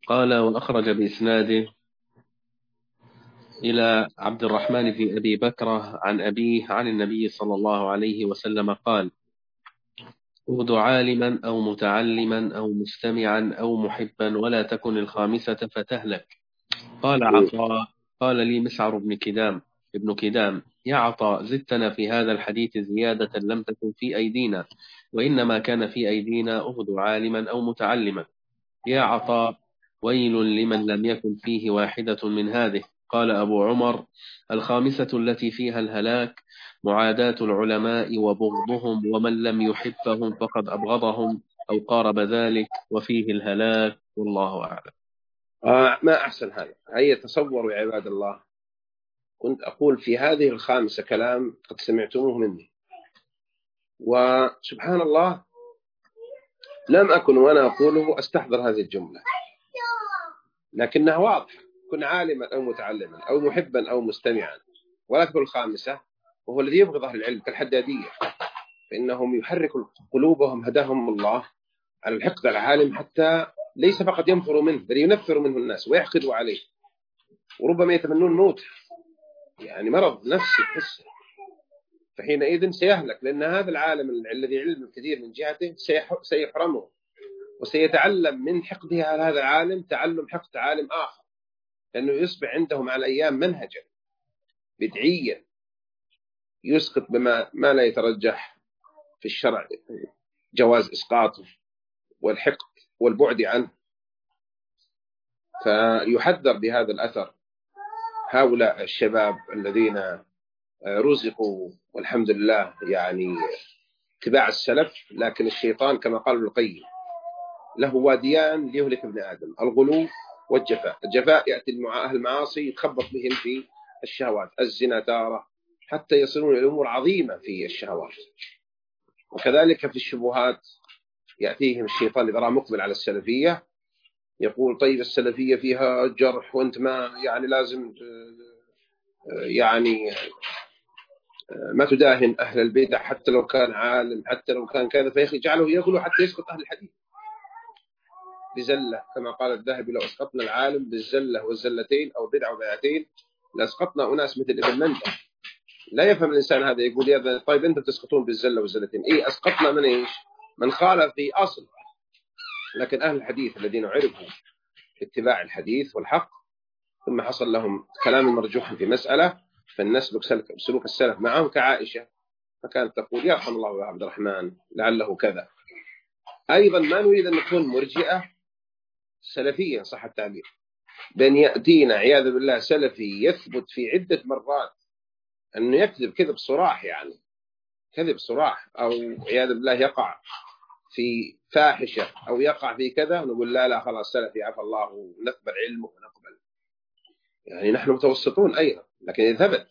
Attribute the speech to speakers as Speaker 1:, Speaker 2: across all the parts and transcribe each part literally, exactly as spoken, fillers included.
Speaker 1: قال وأخرج بإسناده إلى عبد الرحمن بن أبي بكرة عن أبيه عن النبي صلى الله عليه وسلم قال: اغد عالما أو متعلما أو مستمعا أو محبا ولا تكن الخامسة فتهلك. قال عطاء: قال لي مسعر بن كدام ابن كدام: يا عطاء، زدتنا في هذا الحديث زيادة لم تكن في أيدينا، وإنما كان في أيدينا اغد عالما أو متعلما. يا عطاء، ويل لمن لم يكن فيه واحدة من هذه. قال أبو عمر: الخامسة التي فيها الهلاك معاداة العلماء وبغضهم، ومن لم يحبهم فقد أبغضهم أو قارب ذلك، وفيه الهلاك، والله أعلم.
Speaker 2: آه ما أحسن هذا. هيا تصوروا يا عباد الله، كنت أقول في هذه الخامسة كلام قد سمعتموه مني، وسبحان الله لم أكن وأنا أقوله أستحضر هذه الجملة، لكنها واضحة: كن عالما أو متعلما أو محبا أو مستمعا. ولكن الخامسة وهو الذي يبغض أهل العلم كالحدادية، فإنهم يحركوا قلوبهم هداهم الله على الحقد على العالم، حتى ليس فقط ينفروا منه بل ينفروا منه الناس ويحقدوا عليه، وربما يتمنون موت، يعني مرض نفسي حسي. فحينئذ سيهلك، لأن هذا العالم الذي علم كثير من جهته سيحرمه، وسيتعلم من حقده على هذا العالم تعلم حقد عالم آخر، لأنه يصبح عنده مع الأيام منهجا بدعيا يسقط بما ما لا يترجح في الشرع جواز إسقاطه والحقد والبعد عنه. فيحذر بهذا الأثر هؤلاء الشباب الذين رزقوا والحمد لله يعني اتباع السلف، لكن الشيطان كما قال ابن القيم له واديان ليهلك ابن آدم: الغلو والجفاء. الجفاء يأتي أهل المعاصي يتخبط بهم في الشهوات، الزنا تارة، حتى يصلون إلى أمور عظيمة في الشهوات. وكذلك في الشبهات يأتيهم الشيطان إذا رأى مقبل على السلفية يقول: طيب السلفية فيها جرح وانت ما يعني لازم يعني ما تداهن أهل البدع حتى لو كان عالم، حتى لو كان كذا، فيجعله يغلو حتى يسقط أهل الحديث بزلة، كما قال الذهبي: لو أسقطنا العالم بالزلة والزلتين أو بدع وبيعتين لأسقطنا أناس مثل ابن مندى. لا يفهم الإنسان هذا، يقول: يا طيب أنتم تسقطون بالزلة والزلتين، إيه أسقطنا من إيش؟ من خالف في أصل. لكن أهل الحديث الذين عرفوا اتباع الحديث والحق ثم حصل لهم كلام مرجوح في مسألة، فالنسلك سلوك السلف معهم، كعائشة فكانت تقول: يرحم الله عبد الرحمن لعله كذا. أيضا ما نريد أن نكون مرجئة سلفية صح التعبير، بأن يأتينا عياذ بالله سلفي يثبت في عدة مرات أنه يكذب كذب صراح، يعني كذب صراح، أو عياذ بالله يقع في فاحشة أو يقع في كذا، ونقول لا لا خلاص سلفي عفى الله ونقبل علمه ونقبل. يعني نحن متوسطون أيضا، لكن إذا ثبت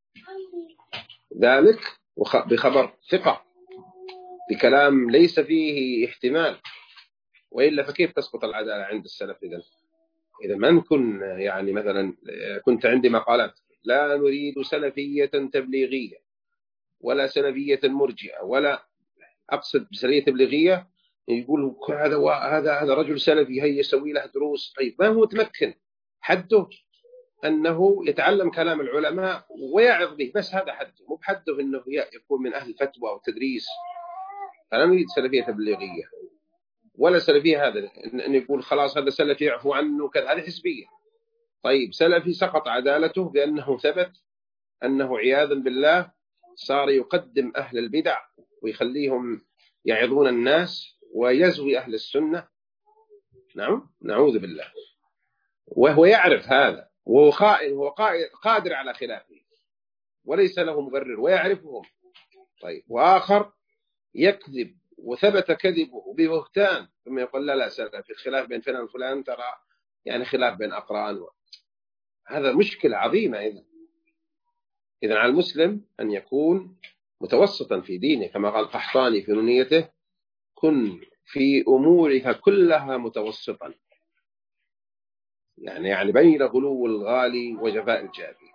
Speaker 2: ذلك بخبر ثقة بكلام ليس فيه احتمال، وإلا فكيف تسقط العدالة عند السلف؟ إذن إذا ما نكون يعني مثلا كنت عندي مقالات: لا نريد سلفية تبليغية ولا سلفية مرجئة، ولا أقصد بسلفية تبليغية يقول هذا هذا هذا رجل سلفي هي يسوي له دروس. طيب ما هو متمكن؟ حده أنه يتعلم كلام العلماء ويعظ به، بس هذا حده، مو بحده أنه يكون من أهل الفتوى والتدريس. فلا نريد سلفية تبليغية ولا سلفية هذا أن يقول خلاص هذا سلفي يعفو عنه كذا، هذه حزبية. طيب سلفي سقط عدالته بأنه ثبت أنه عياذا بالله صار يقدم أهل البدع ويخليهم يعظون الناس ويزوي أهل السنة. نعم نعوذ بالله. وهو يعرف هذا، وهو خائن، هو قادر على خلافه وليس له مبرر ويعرفهم. طيب وآخر يكذب وثبت كذبه ببهتان ثم يقول لا لا سلفي الخلاف بين فلان وفلان ترى يعني خلاف بين أقران و... هذا مشكلة عظيمة. إذن إذن على المسلم أن يكون متوسطا في دينه، كما قال قحطاني في نونيته: كن في أمورها كلها متوسطا، يعني يعني بين غلو الغالي وجفاء الجافي.